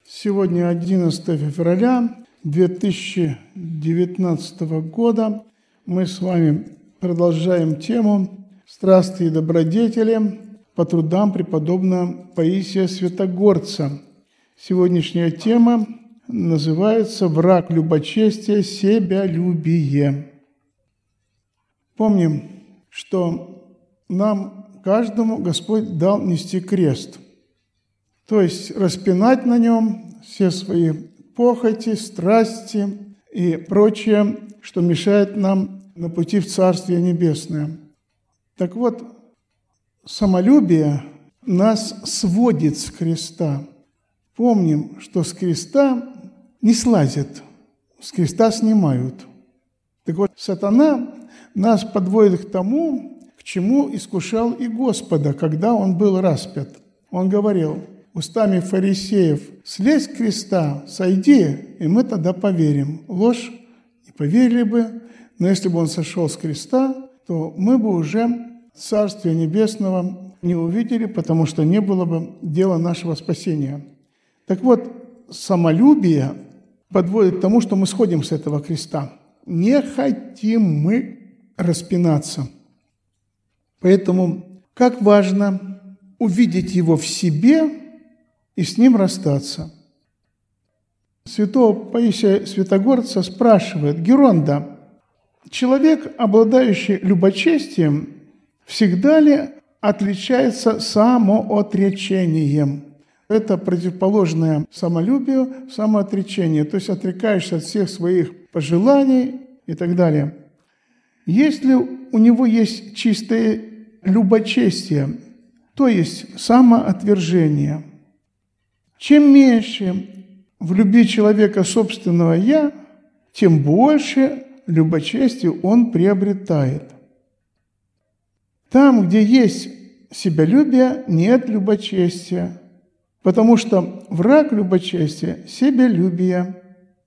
Сегодня 11 февраля 2019 года. Мы с вами продолжаем тему «Страсти и добродетели» по трудам преподобного Паисия Святогорца. Сегодняшняя тема называется «Враг любочестия – себялюбие». Помним, что нам, каждому, Господь дал нести крест, то есть распинать на нем все свои похоти, страсти и прочее, что мешает нам на пути в Царствие Небесное. Так вот, самолюбие нас сводит с креста. Помним, что с креста не слазят, с креста снимают. Так вот, сатана нас подводит к тому, к чему искушал и Господа, когда он был распят. Он говорил устами фарисеев: «Слезь с креста, сойди, и мы тогда поверим». Ложь, не поверили бы, но если бы он сошел с креста, то мы бы уже Царствия Небесного не увидели, потому что не было бы дела нашего спасения. Так вот, самолюбие подводит к тому, что мы сходим с этого креста. Не хотим мы распинаться. Поэтому как важно увидеть его в себе и с ним расстаться. Святого Паисия Святогорца спрашивает: Геронда, человек, обладающий любочестием, всегда ли отличается самоотречением? Это противоположное самолюбию, самоотречение, то есть отрекаешься от всех своих пожеланий и так далее. Если у него есть чистое любочестие, то есть самоотвержение, чем меньше в любви человека собственного «я», тем больше любочестия он приобретает. Там, где есть себялюбие, нет любочестия, потому что враг любочестия – себялюбие.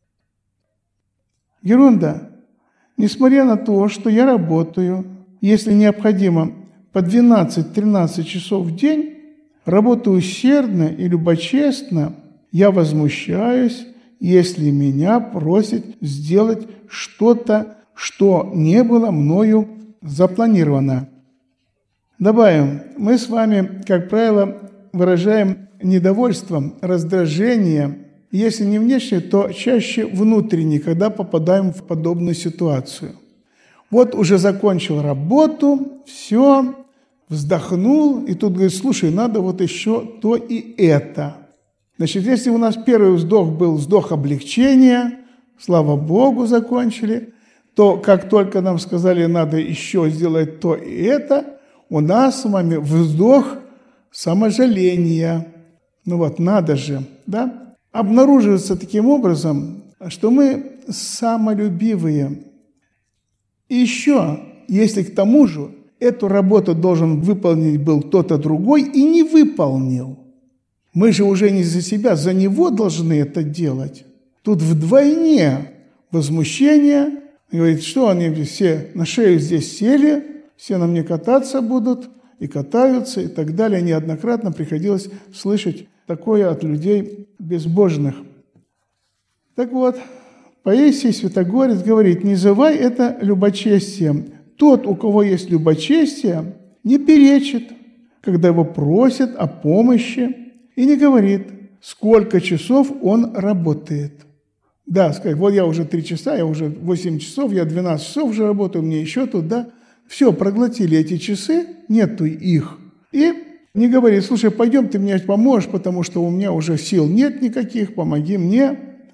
Геронда, несмотря на то, что я работаю, если необходимо, по 12-13 часов в день, работаю усердно и любочестно, я возмущаюсь, если меня просят сделать что-то, что не было мною запланировано. Добавим, мы с вами, как правило, выражаем недовольство, раздражение, если не внешне, то чаще внутренне, когда попадаем в подобную ситуацию. Вот уже закончил работу, все, вздохнул, и тут говорит: слушай, надо вот еще то и это. Значит, если у нас первый вздох был вздох облегчения, слава Богу, закончили, то как только нам сказали, надо еще сделать то и это, у нас с вами вздох саможаления. Ну вот, надо же, да? Обнаруживается таким образом, что мы самолюбивые. И еще, если к тому же эту работу должен выполнить был кто-то другой и не выполнил, мы же уже не за себя, за него должны это делать. Тут вдвойне возмущение. Говорит, что они все на шею здесь сели, все на мне кататься будут, и катаются, и так далее. Неоднократно приходилось слышать такое от людей безбожных. Так вот, Паисий Святогорец говорит: не называй это любочестием. Тот, у кого есть любочестие, не перечит, когда его просят о помощи, и не говорит, сколько часов он работает. Да, сказать, вот я уже 3 часа, я уже 8 часов, я 12 часов уже работаю, мне еще тут, да. Все, проглотили эти часы, нету их. И не говорит: слушай, пойдем, ты мне поможешь, потому что у меня уже сил нет никаких, помоги мне.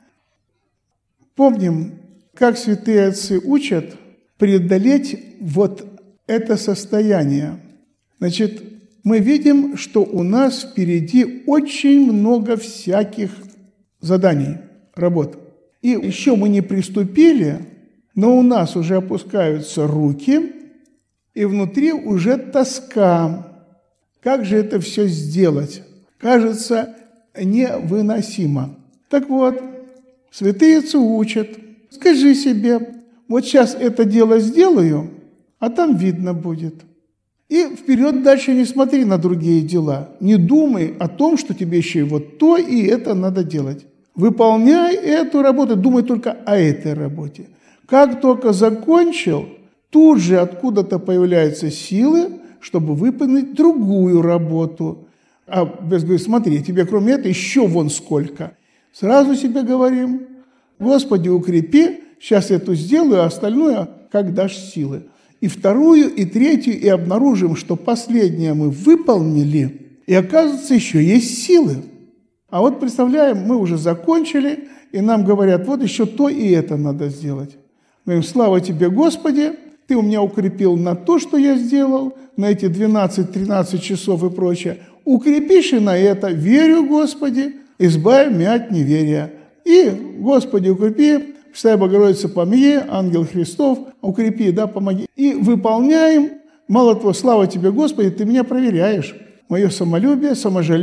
Помним, как святые отцы учат преодолеть вот это состояние. Значит, мы видим, что у нас впереди очень много всяких заданий, работ. И еще мы не приступили, но у нас уже опускаются руки, и внутри уже тоска. Как же это все сделать? Кажется невыносимо. Так вот, святые отцы учат: скажи себе, вот сейчас это дело сделаю, а там видно будет. И вперед дальше не смотри на другие дела. Не думай о том, что тебе еще и вот то, и это надо делать. Выполняй эту работу, думай только о этой работе. Как только закончил, тут же откуда-то появляются силы, чтобы выполнить другую работу. А Бес говорит, смотри, тебе кроме этого еще вон сколько. Сразу себе говорим, Господи, укрепи, сейчас я эту сделаю, а остальное как дашь силы. И вторую, и третью, и обнаружим, что последнее мы выполнили, и оказывается, еще есть силы. А вот представляем, мы уже закончили, и нам говорят, вот еще то и это надо сделать. Мы говорим, слава тебе, Господи, ты у меня укрепил на то, что я сделал, на эти 12-13 часов и прочее. Укрепишь и на это. Верю, Господи, избавь меня от неверия. И, Господи, укрепи, Пресвятая Богородица, помоги, ангел Христов, укрепи, да, помоги. И выполняем. Мало того, слава тебе, Господи, ты меня проверяешь. Мое самолюбие,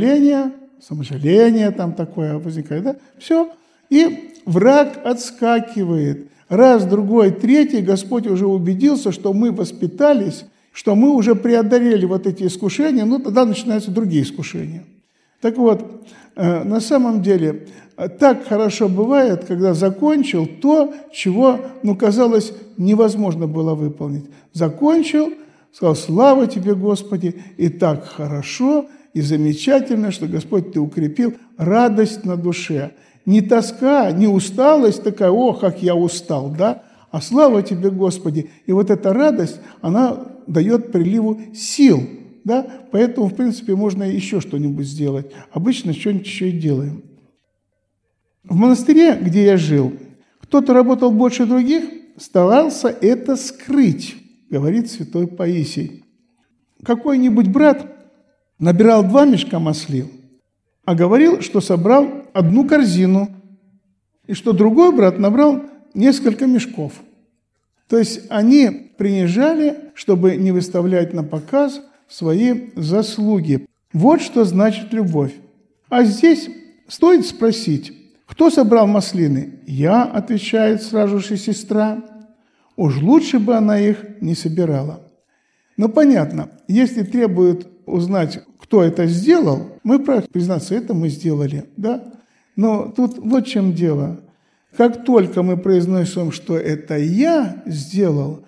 саможаление там такое возникает, да? Все. И враг отскакивает. Раз, другой, третий, Господь уже убедился, что мы воспитались, что мы уже преодолели вот эти искушения, ну, тогда начинаются другие искушения. Так вот, на самом деле, так хорошо бывает, когда закончил то, чего, казалось, невозможно было выполнить. Закончил, сказал, слава тебе, Господи, и так хорошо, и замечательно, что, Господь, ты укрепил радость на душе. Не тоска, не усталость такая, о, как я устал, да, а слава тебе, Господи. И вот эта радость, она дает приливу сил, да, поэтому, в принципе, можно еще что-нибудь сделать. Обычно что-нибудь еще и делаем. В монастыре, где я жил, кто-то работал больше других, старался это скрыть, говорит святой Паисий. Какой-нибудь брат набирал 2 мешка маслин, а говорил, что собрал 1 корзину, и что другой брат набрал несколько мешков. То есть они принижали, чтобы не выставлять на показ свои заслуги. Вот что значит любовь. А здесь стоит спросить, кто собрал маслины? Я, отвечает сразу же сестра. Уж лучше бы она их не собирала. Но понятно, если требует узнать, кто это сделал, мы правы признаться, это мы сделали, да? Но тут вот в чем дело. Как только мы произносим, что это я сделал,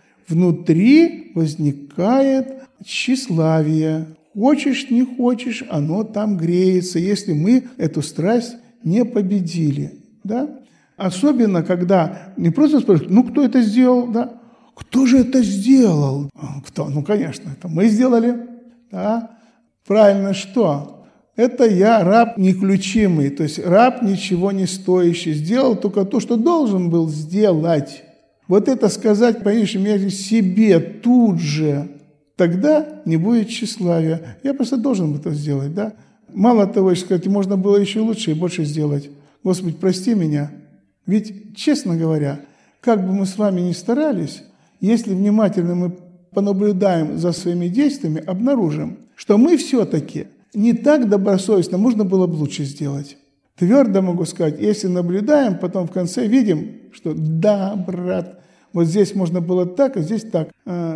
внутри возникает тщеславие. Хочешь, не хочешь, оно там греется, если мы эту страсть не победили, да? Особенно, когда не просто спрашивают, кто это сделал, да? Кто же это сделал? Кто? Конечно, это мы сделали, да? Правильно, что? Это я, раб неключимый, то есть раб ничего не стоящий, сделал только то, что должен был сделать. Вот это сказать, по меньшей мере, себе тут же, тогда не будет тщеславия. Я просто должен это сделать, да? Мало того, сказать, можно было еще лучше и больше сделать. Господи, прости меня. Ведь, честно говоря, как бы мы с вами ни старались, если внимательно мы понаблюдаем за своими действиями, обнаружим, что мы все-таки не так добросовестно, можно было бы лучше сделать. Твердо могу сказать, если наблюдаем, потом в конце видим, что да, брат, вот здесь можно было так, а здесь так.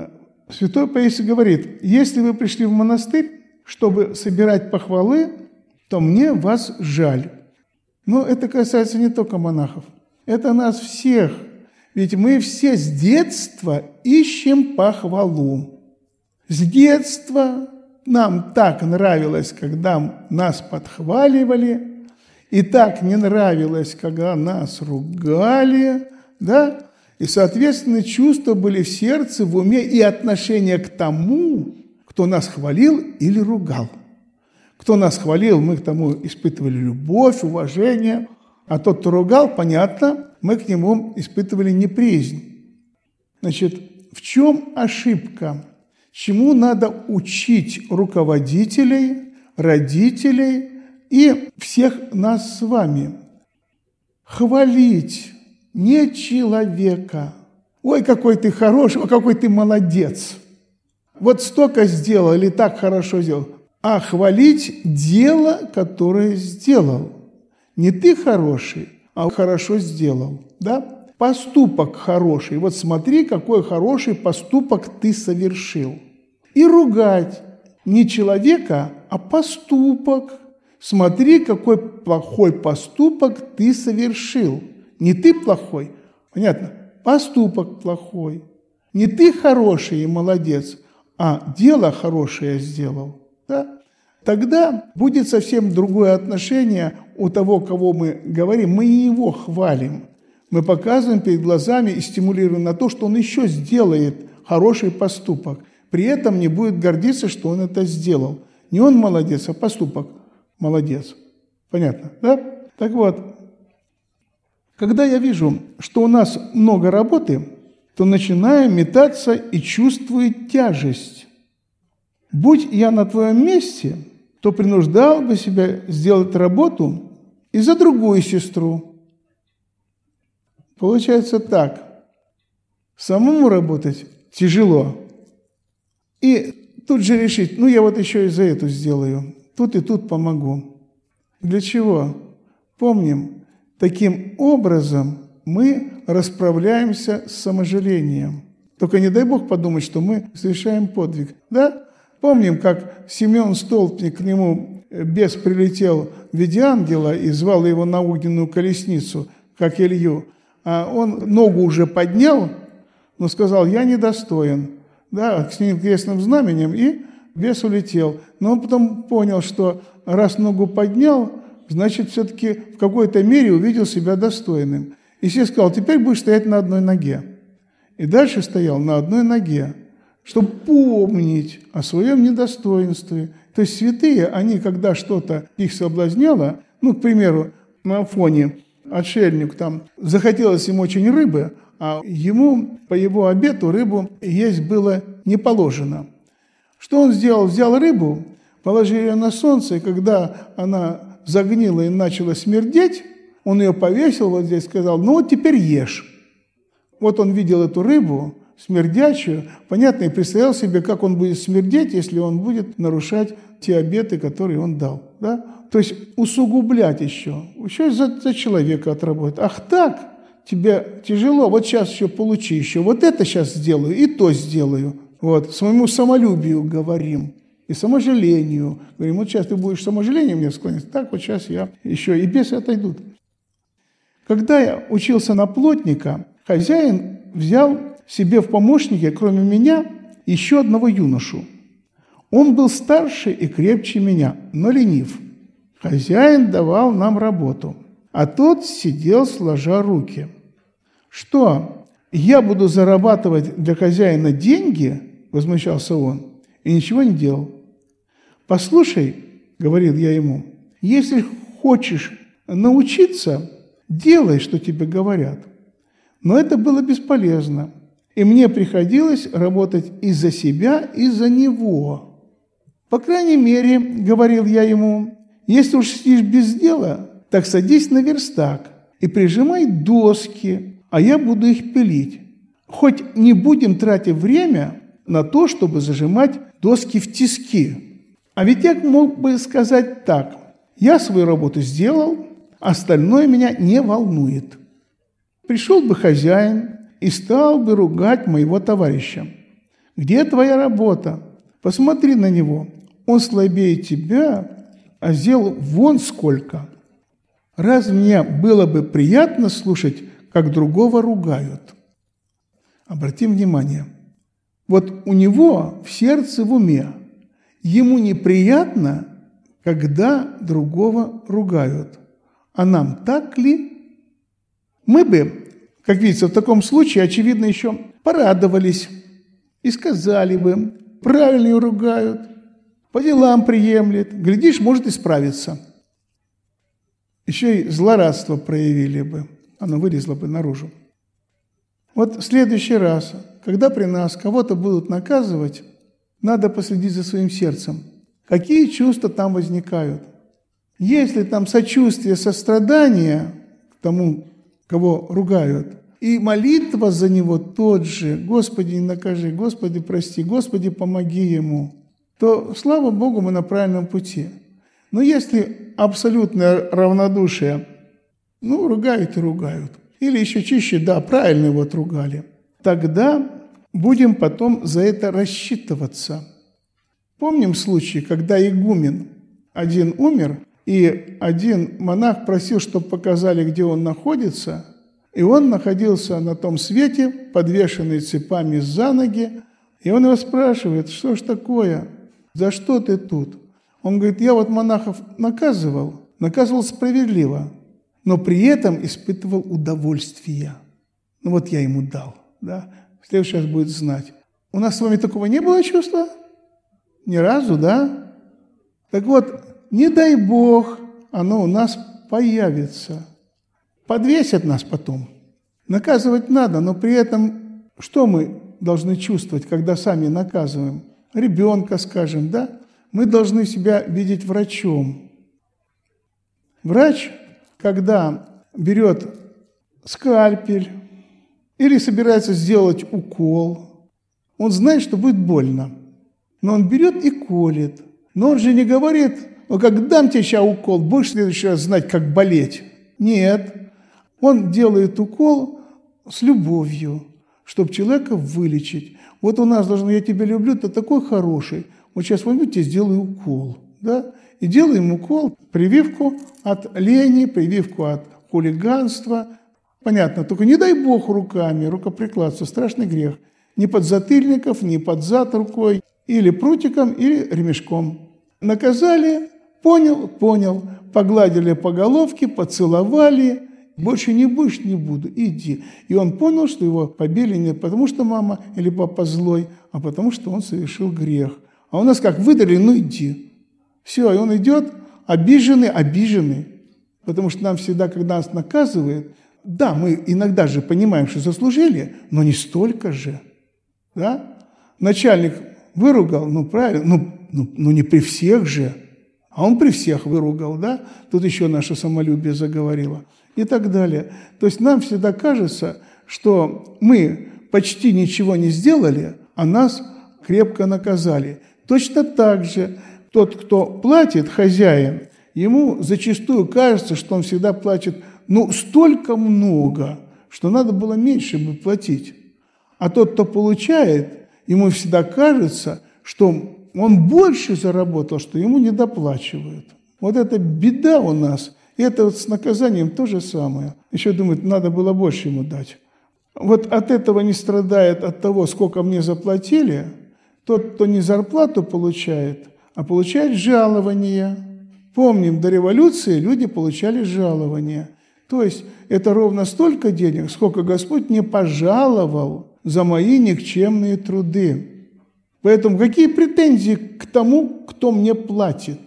Святой Паисий говорит, если вы пришли в монастырь, чтобы собирать похвалы, то мне вас жаль. Но это касается не только монахов. Это нас всех. Ведь мы все с детства ищем похвалу. С детства нам так нравилось, когда нас подхваливали, и так не нравилось, когда нас ругали, да? И, соответственно, чувства были в сердце, в уме и отношение к тому, кто нас хвалил или ругал. Кто нас хвалил, мы к тому испытывали любовь, уважение, а тот, кто ругал, понятно, мы к нему испытывали неприязнь. Значит, в чем ошибка? Чему надо учить руководителей, родителей и всех нас с вами? Хвалить не человека. Ой, какой ты хороший, ой, какой ты молодец. Вот столько сделал или так хорошо сделал. А хвалить дело, которое сделал. Не ты хороший, а хорошо сделал. Да? Поступок хороший. Вот смотри, какой хороший поступок ты совершил. И ругать не человека, а поступок. Смотри, какой плохой поступок ты совершил. Не ты плохой, понятно? Поступок плохой. Не ты хороший и молодец, а дело хорошее сделал. Да? Тогда будет совсем другое отношение у того, кого мы говорим. Мы не его хвалим. Мы показываем перед глазами и стимулируем на то, что он еще сделает хороший поступок. При этом не будет гордиться, что он это сделал. Не он молодец, а поступок молодец. Понятно, да? Так вот, когда я вижу, что у нас много работы, то начинаю метаться и чувствую тяжесть. Будь я на твоем месте, то принуждал бы себя сделать работу и за другую сестру. Получается так. Самому работать тяжело. И тут же решить, я вот еще и за эту сделаю. Тут и тут помогу. Для чего? Помним, таким образом мы расправляемся с саможалением. Только не дай Бог подумать, что мы совершаем подвиг. Да? Помним, как Симеон Столпник, к нему бес прилетел в виде ангела и звал его на огненную колесницу, как Илью. А он ногу уже поднял, но сказал: «Я недостоин». Да, с ним крестным знаменем, и бес улетел. Но он потом понял, что раз ногу поднял, значит, все-таки в какой-то мере увидел себя достойным. И себе сказал: «Теперь будешь стоять на одной ноге». И дальше стоял на одной ноге, чтобы помнить о своем недостоинстве. То есть святые, они, когда что-то их соблазняло, к примеру, на фоне отшельник, там захотелось ему очень рыбы, а ему по его обету рыбу есть было не положено. Что он сделал? Взял рыбу, положил ее на солнце, и когда она загнила и начала смердеть, он ее повесил вот здесь, сказал: вот теперь ешь. Вот он видел эту рыбу, смердящую, понятно, и представлял себе, как он будет смердеть, если он будет нарушать те обеты, которые он дал. Да? То есть усугублять еще за человека отработать. Ах так, тебе тяжело, вот сейчас еще получи еще, вот это сейчас сделаю и то сделаю. Вот, своему самолюбию говорим и саможалению. Говорим: вот сейчас ты будешь саможалением мне склоняться, так вот сейчас я еще и бесы отойдут. Когда я учился на плотника, хозяин взял себе в помощники, кроме меня, еще одного юношу. Он был старше и крепче меня, но ленив. Хозяин давал нам работу, а тот сидел, сложа руки. «Что, я буду зарабатывать для хозяина деньги?» – возмущался он, и ничего не делал. «Послушай, – говорил я ему, – если хочешь научиться, делай, что тебе говорят». Но это было бесполезно, и мне приходилось работать и за себя, и за него. «По крайней мере, – говорил я ему, – если уж сидишь без дела, так садись на верстак и прижимай доски, а я буду их пилить. Хоть не будем тратить время на то, чтобы зажимать доски в тиски. А ведь я мог бы сказать так: я свою работу сделал, остальное меня не волнует». Пришел бы хозяин и стал бы ругать моего товарища: «Где твоя работа? Посмотри на него, он слабее тебя, а сделал вон сколько». Разве мне было бы приятно слушать, как другого ругают? Обратим внимание, вот у него в сердце, в уме, ему неприятно, когда другого ругают. А нам так ли? Мы бы, как видится, в таком случае, очевидно, еще порадовались и сказали бы: правильно ее ругают, по делам приемлет, глядишь, может исправиться. Еще и злорадство проявили бы, оно вылезло бы наружу. Вот в следующий раз, когда при нас кого-то будут наказывать, надо последить за своим сердцем. Какие чувства там возникают? Если там сочувствие, сострадание к тому, кого ругают, и молитва за него тот же: «Господи, не накажи, Господи, прости, Господи, помоги ему», то, слава Богу, мы на правильном пути. Но если абсолютное равнодушие, ругают и ругают, или еще чище, да, правильно вот ругали, тогда будем потом за это рассчитываться. Помним случай, когда игумен один умер, и один монах просил, чтобы показали, где он находится, и он находился на том свете, подвешенный цепами за ноги, и он его спрашивает: что ж такое, за что ты тут? Он говорит: я вот монахов наказывал справедливо, но при этом испытывал удовольствие. Ну вот я ему дал, да? В следующий раз будет знать. У нас с вами такого не было чувства? Ни разу, да? Так вот, не дай Бог, оно у нас появится. Подвесят нас потом. Наказывать надо, но при этом что мы должны чувствовать, когда сами наказываем? Ребенка, скажем, да? Мы должны себя видеть врачом. Врач, когда берет скальпель или собирается сделать укол, он знает, что будет больно. Но он берет и колет. Но он же не говорит: ну, как дам тебе сейчас укол, будешь в следующий раз знать, как болеть. Нет. Он делает укол с любовью, чтобы человека вылечить. Вот у нас должно: я тебя люблю, ты такой хороший. Вот сейчас возьму, тебе сделаю укол. Да? И делаем укол, прививку от лени, прививку от хулиганства. Понятно, только не дай Бог руками, рукоприкладство, страшный грех. Ни подзатыльников, ни под зад рукой, или прутиком, или ремешком. Наказали, понял, погладили по головке, поцеловали. Больше не будешь, не буду, иди. И он понял, что его побили не потому, что мама или папа злой, а потому, что он совершил грех. А у нас как выдали: ну иди. Все, и он идет обиженный. Потому что нам всегда, когда нас наказывают, да, мы иногда же понимаем, что заслужили, но не столько же. Да? Начальник выругал, ну правильно, ну не при всех же. А он при всех выругал, да? Тут еще наше самолюбие заговорило. И так далее. То есть нам всегда кажется, что мы почти ничего не сделали, а нас крепко наказали. Точно так же тот, кто платит, хозяин, ему зачастую кажется, что он всегда платит, столько много, что надо было меньше бы платить. А тот, кто получает, ему всегда кажется, что он больше заработал, что ему недоплачивают. Вот это беда у нас. И это вот с наказанием то же самое. Еще думают, надо было больше ему дать. Вот от этого не страдает, от того, сколько мне заплатили, тот, кто не зарплату получает, а получает жалование. Помним, до революции люди получали жалование. То есть это ровно столько денег, сколько Господь мне пожаловал за мои никчемные труды. Поэтому какие претензии к тому, кто мне платит?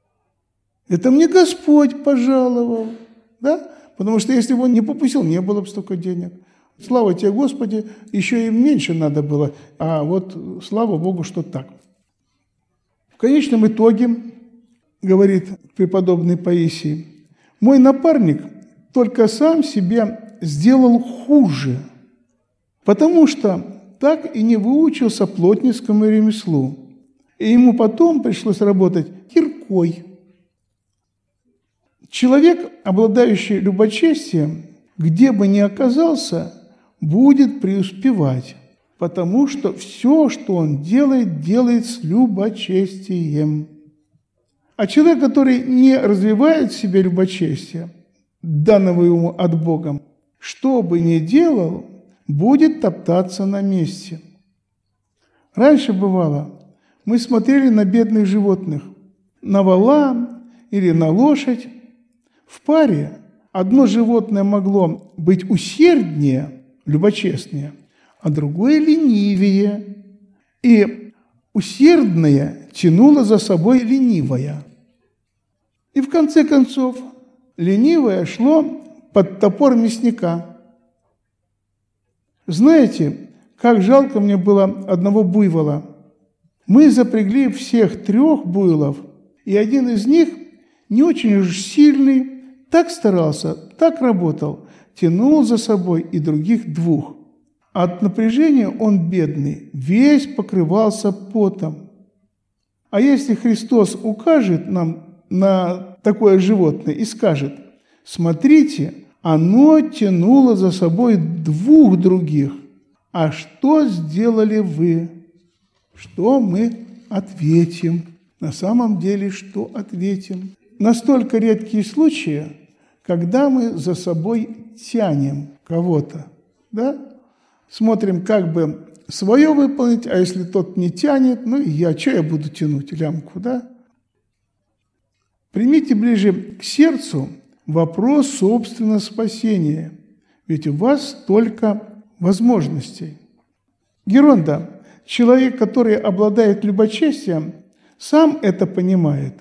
Это мне Господь пожаловал, да? Потому что если бы он не попустил, не было бы столько денег. Слава тебе, Господи, еще и меньше надо было, а вот слава Богу, что так. В конечном итоге, говорит преподобный Паисий, мой напарник только сам себя сделал хуже, потому что так и не выучился плотницкому ремеслу, и ему потом пришлось работать киркой. Человек, обладающий любочестием, где бы ни оказался, будет преуспевать, потому что все, что он делает, делает с любочестием. А человек, который не развивает в себе любочестие, данного ему от Бога, что бы ни делал, будет топтаться на месте. Раньше бывало, мы смотрели на бедных животных, на вола или на лошадь. В паре одно животное могло быть усерднее, любочестнее, а другое ленивее. И усердное тянуло за собой ленивое. И в конце концов ленивое шло под топор мясника. Знаете, как жалко мне было одного буйвола. Мы запрягли всех 3 буйволов, и один из них, не очень уж сильный, так старался, так работал, тянул за собой и других 2. От напряжения он, бедный, весь покрывался потом. А если Христос укажет нам на такое животное и скажет: смотрите, оно тянуло за собой 2 других, а что сделали вы? Что мы ответим. На самом деле, что ответим? Настолько редкие случаи, когда мы за собой тянем кого-то, да? Смотрим, как бы свое выполнить, а если тот не тянет, ну и я, что я буду тянуть лямку, да? Примите ближе к сердцу вопрос собственного спасения, ведь у вас столько возможностей. Геронда, человек, который обладает любочестием, сам это понимает.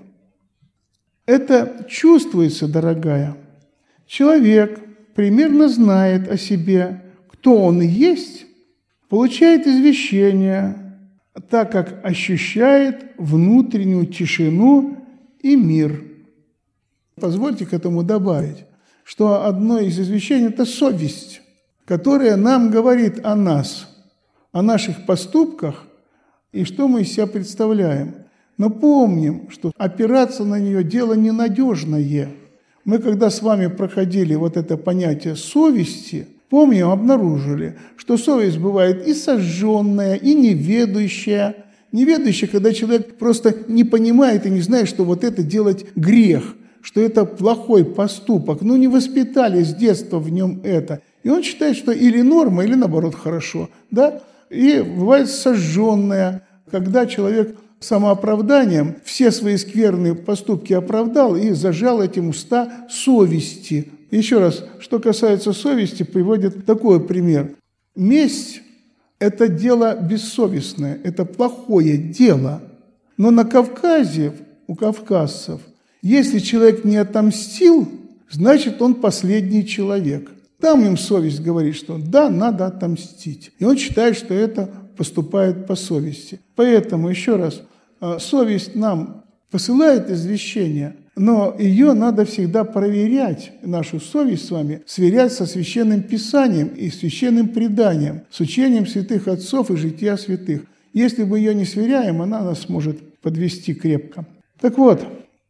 Это чувствуется, дорогая. Человек примерно знает о себе, кто он есть, получает извещение, так как ощущает внутреннюю тишину и мир. Позвольте к этому добавить, что одно из извещений – это совесть, которая нам говорит о нас, о наших поступках и что мы из себя представляем. Но помним, что опираться на нее – дело ненадежное. Мы, когда с вами проходили вот это понятие совести, помним, обнаружили, что совесть бывает и сожженная, и неведущая. Неведущая, когда человек просто не понимает и не знает, что вот это делать грех, что это плохой поступок. Ну, не воспитали с детства в нем это. И он считает, что или норма, или наоборот хорошо. Да? И бывает сожженная, когда человек самооправданием все свои скверные поступки оправдал и зажал этим уста совести. Еще раз, что касается совести, приводит такой пример. Месть – это дело бессовестное, это плохое дело. Но на Кавказе, у кавказцев, если человек не отомстил, значит, он последний человек. Там им совесть говорит, что да, надо отомстить. И он считает, что это поступает по совести. Поэтому, еще раз, совесть нам посылает извещение, но ее надо всегда проверять, нашу совесть с вами, сверять со Священным Писанием и Священным преданием, с учением святых отцов и жития святых. Если мы ее не сверяем, она нас может подвести крепко. Так вот,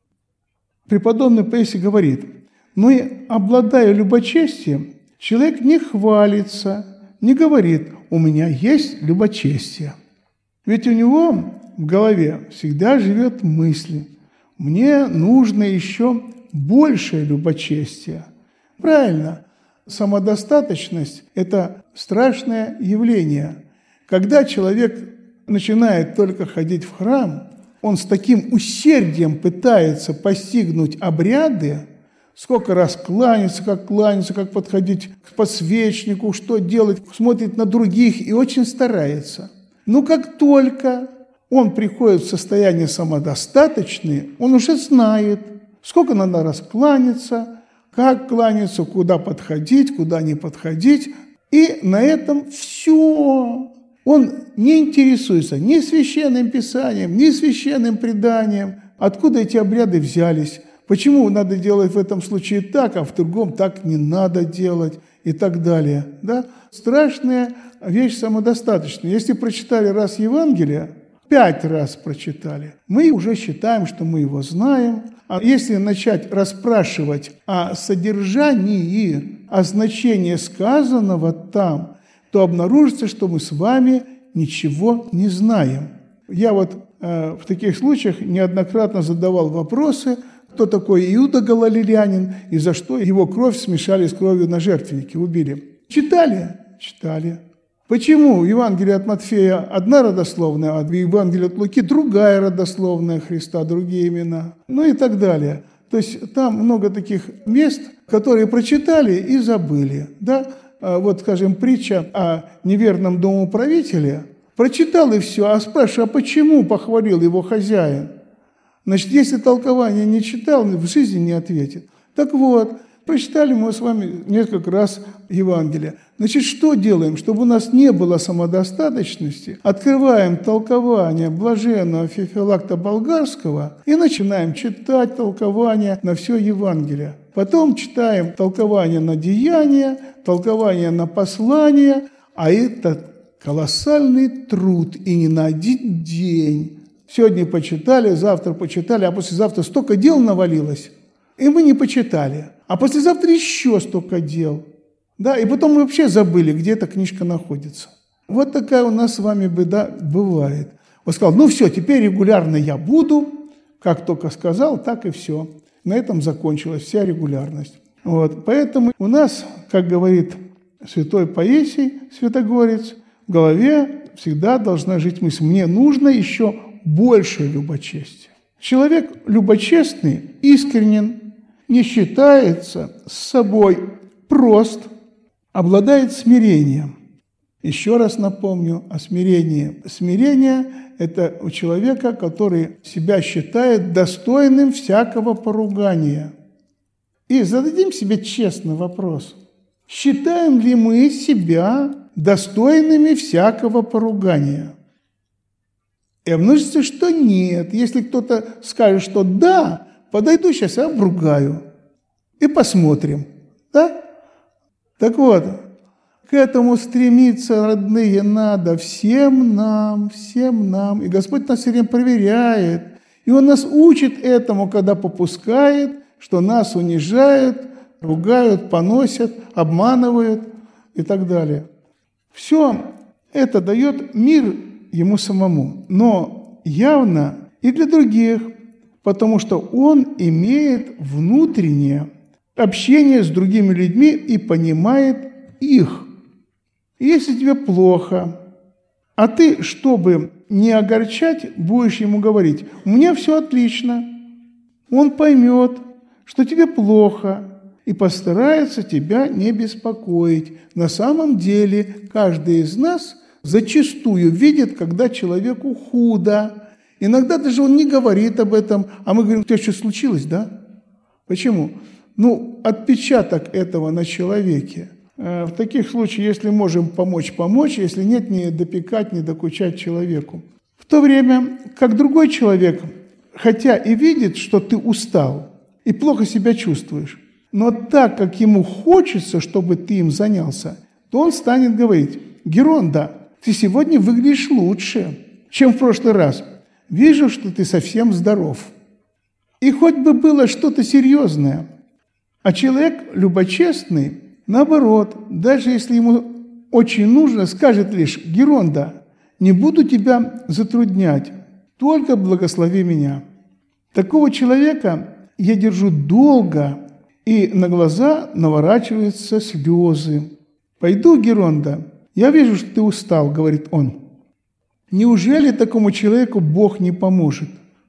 преподобный Паисий говорит, но и обладая любочестием, человек не хвалится, не говорит, у меня есть любочестие. Ведь у него в голове всегда живет мысль, мне нужно еще большее любочестие. Правильно, самодостаточность – это страшное явление. Когда человек начинает только ходить в храм, он с таким усердием пытается постигнуть обряды, сколько раз кланяться, как подходить к подсвечнику, что делать, смотрит на других и очень старается. Но как только он приходит в состояние самодостаточное, он уже знает, сколько надо раз кланяться, как кланяться, куда подходить, куда не подходить. И на этом все. Он не интересуется ни священным писанием, ни священным преданием. Откуда эти обряды взялись? Почему надо делать в этом случае так, а в другом так не надо делать и так далее. Да? Страшная вещь самодостаточная. Если прочитали раз Евангелие, 5 раз прочитали, мы уже считаем, что мы его знаем. А если начать расспрашивать о содержании, о значении сказанного там, то обнаружится, что мы с вами ничего не знаем. Я вот в таких случаях неоднократно задавал вопросы, кто такой Иуда Галилеянин и за что его кровь смешали с кровью на жертвеннике, убили. Читали? Читали. Почему в Евангелии от Матфея одна родословная, а в Евангелии от Луки другая родословная Христа, другие имена, ну и так далее. То есть там много таких мест, которые прочитали и забыли. Да? Вот, скажем, притча о неверном домоуправителе. Прочитал и все, а спрашиваю, а почему похвалил его хозяин? Значит, если толкование не читал, в жизни не ответит. Так вот, прочитали мы с вами несколько раз Евангелие. Значит, что делаем? Чтобы у нас не было самодостаточности, открываем толкование блаженного Феофилакта Болгарского и начинаем читать толкование на все Евангелие. Потом читаем толкование на деяния, толкование на послания, а это колоссальный труд, и не на один день. Сегодня почитали, завтра почитали, а послезавтра столько дел навалилось, и мы не почитали. А послезавтра еще столько дел. Да, и потом мы вообще забыли, где эта книжка находится. Вот такая у нас с вами беда бывает. Он сказал, ну все, теперь регулярно я буду. Как только сказал, так и все. На этом закончилась вся регулярность. Вот. Поэтому у нас, как говорит святой Паисий, святогорец, в голове всегда должна жить мысль, мне нужно еще больше любочестия. Человек любочестный, искренен, не считается с собой, прост, обладает смирением. Еще раз напомню о смирении. Смирение – это у человека, который себя считает достойным всякого поругания. И зададим себе честный вопрос. Считаем ли мы себя достойными всякого поругания? И обнаружится, что нет. Если кто-то скажет, что да, подойду сейчас и обругаю. И посмотрим. Да? Так вот, к этому стремиться, родные, надо всем нам. И Господь нас все время проверяет. И Он нас учит этому, когда попускает, что нас унижают, ругают, поносят, обманывают и так далее. Все это дает мир Ему самому, но явно и для других, потому что Он имеет внутреннее общение с другими людьми и понимает их. И если тебе плохо, а ты, чтобы не огорчать, будешь ему говорить, у меня все отлично, он поймет, что тебе плохо, и постарается тебя не беспокоить. На самом деле каждый из нас зачастую видит, когда человеку худо. Иногда даже он не говорит об этом, а мы говорим, у тебя что случилось, да? Почему? Отпечаток этого на человеке. В таких случаях, если можем помочь, если нет, не допекать, не докучать человеку. В то время, как другой человек, хотя и видит, что ты устал и плохо себя чувствуешь, но так как ему хочется, чтобы ты им занялся, то он станет говорить, Геронда, ты сегодня выглядишь лучше, чем в прошлый раз. Вижу, что ты совсем здоров. И хоть бы было что-то серьезное, а человек любочестный, наоборот, даже если ему очень нужно, скажет лишь, Геронда, не буду тебя затруднять, только благослови меня. Такого человека я держу долго, и на глаза наворачиваются слезы. «Пойду, Геронда, я вижу, что ты устал», — говорит он. Неужели такому человеку Бог не поможет?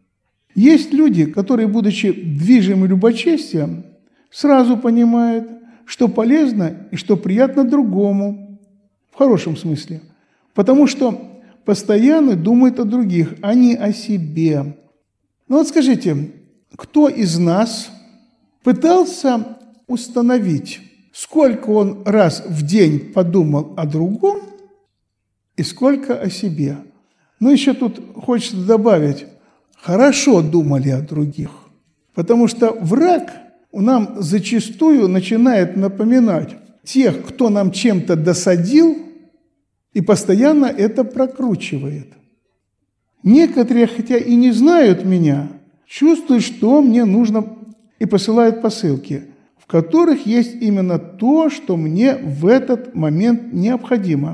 Есть люди, которые, будучи движимы любочестием, сразу понимают, что полезно и что приятно другому, в хорошем смысле, потому что постоянно думают о других, а не о себе. Скажите, кто из нас пытался установить, сколько он раз в день подумал о другом и сколько о себе? Еще тут хочется добавить, хорошо думали о других, потому что враг нам зачастую начинает напоминать тех, кто нам чем-то досадил, и постоянно это прокручивает. Некоторые, хотя и не знают меня, чувствуют, что мне нужно, и посылают посылки, в которых есть именно то, что мне в этот момент необходимо.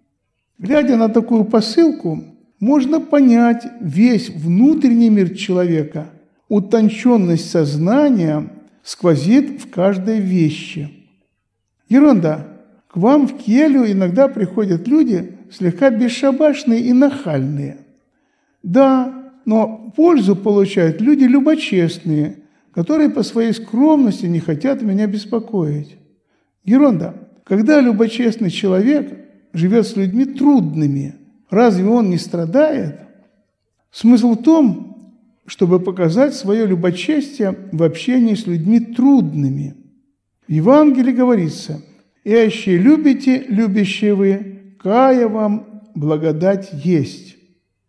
Глядя на такую посылку, можно понять весь внутренний мир человека. Утонченность сознания сквозит в каждой вещи. Ерунда. К вам в келью иногда приходят люди слегка бесшабашные и нахальные. Да, но пользу получают люди любочестные, которые по своей скромности не хотят меня беспокоить. Ерунда. Когда любочестный человек живет с людьми трудными, разве он не страдает? Смысл в том, чтобы показать свое любочестие в общении с людьми трудными. В Евангелии говорится, «И аще любите, любящие вы, кая вам благодать есть».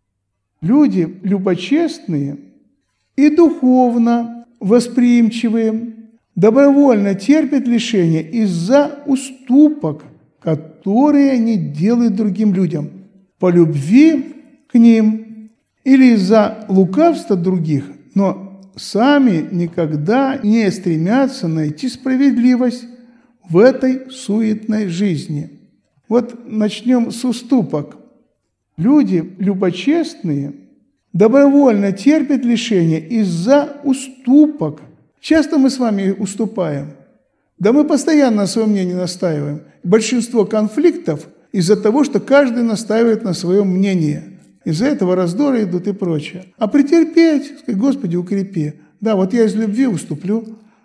Люди любочестные и духовно восприимчивые добровольно терпят лишения из-за уступок, которые они делают другим людям, по любви к ним или из-за лукавства других, но сами никогда не стремятся найти справедливость в этой суетной жизни. Начнем с уступок. Люди любочестные добровольно терпят лишения из-за уступок. Часто мы с вами уступаем. Да мы постоянно на своем мнении настаиваем. Большинство конфликтов из-за того, что каждый настаивает на своем мнении. Из-за этого раздоры идут и прочее. А претерпеть, сказать: Господи, укрепи. Да, вот я из любви уступлю.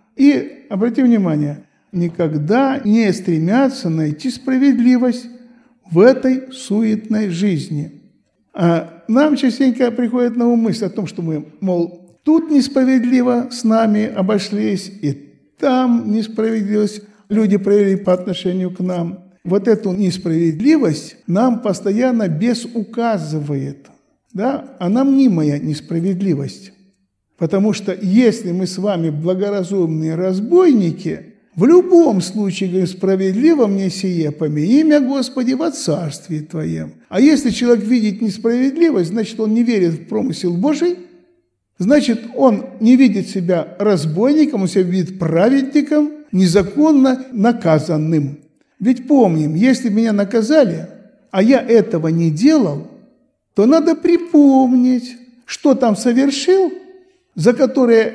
И обрати внимание, никогда не стремятся найти справедливость в этой суетной жизни. А нам частенько приходит на ум мысль о том, что мы, мол, тут несправедливо с нами обошлись, и там несправедливость люди проявили по отношению к нам. Вот эту несправедливость нам постоянно бес указывает. Да? Она мнимая несправедливость. Потому что если мы с вами благоразумные разбойники, в любом случае, говорим: справедливо мне сие, помяни имя Господи во царстве Твоем. А если человек видит несправедливость, значит, он не верит в промысел Божий, значит, он не видит себя разбойником, он себя видит праведником, незаконно наказанным. Ведь помним, если меня наказали, а я этого не делал, то надо припомнить, что там совершил, за которое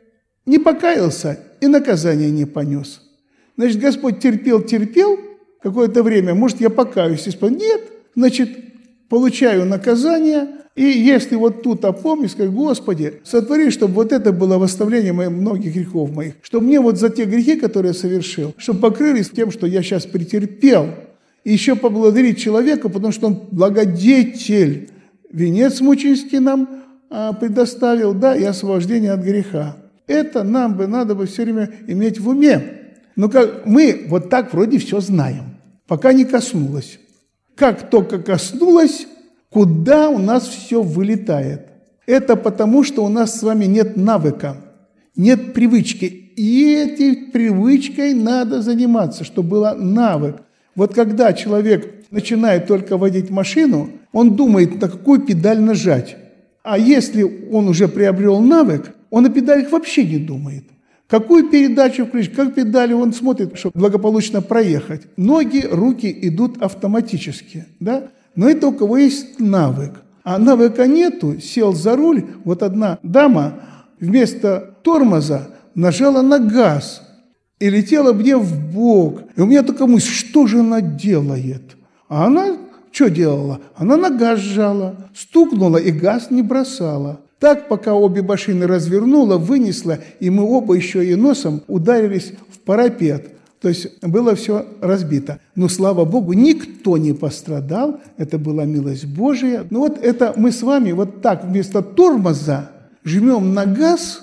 не покаялся и наказание не понес. Значит, Господь терпел какое-то время, может, я покаюсь. Нет, значит, получаю наказание, и если вот тут опомнюсь, как: Господи, сотвори, чтобы вот это было восставление многих грехов моих, чтобы мне вот за те грехи, которые я совершил, чтобы покрылись тем, что я сейчас претерпел, и еще поблагодарить человека, потому что он благодетель, венец мученический нам предоставил, да, и освобождение от греха. Это нам надо бы все время иметь в уме. Но как мы вот так вроде все знаем, пока не коснулось. Как только коснулось, куда у нас все вылетает? Это потому, что у нас с вами нет навыка, нет привычки. И этой привычкой надо заниматься, чтобы был навык. Вот когда человек начинает только водить машину, он думает, на какую педаль нажать. А если он уже приобрел навык, он о педалях вообще не думает. Какую передачу включить, как педали он смотрит, чтобы благополучно проехать. Ноги, руки идут автоматически, да? Но это у кого есть навык. А навыка нету, сел за руль, вот одна дама вместо тормоза нажала на газ и летела мне в бок. И у меня только мысль: что же она делает? А она что делала? Она на газ сжала, стукнула и газ не бросала. Так, пока обе машины развернула, вынесла, и мы оба еще и носом ударились в парапет. То есть было все разбито. Но, слава Богу, никто не пострадал. Это была милость Божия. Ну вот это мы с вами вот так вместо тормоза жмем на газ,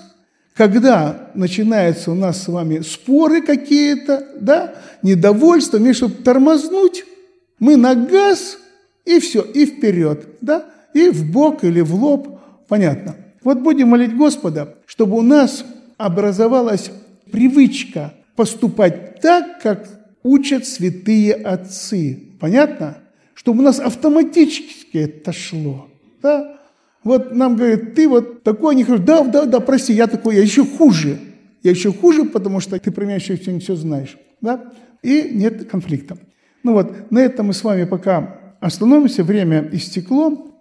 когда начинаются у нас с вами споры какие-то, да, недовольство, чтобы тормознуть, мы на газ, и все, и вперед, да, и в бок или в лоб. Понятно. Вот будем молить Господа, чтобы у нас образовалась привычка поступать так, как учат святые отцы. Понятно? Чтобы у нас автоматически это шло. Да? Вот нам говорят: ты вот такой, не говоришь: да, прости, я такой, я еще хуже. Я еще хуже, потому что ты про меня еще не все знаешь. Да? И нет конфликта. Ну вот, на этом мы с вами пока остановимся. Время истекло.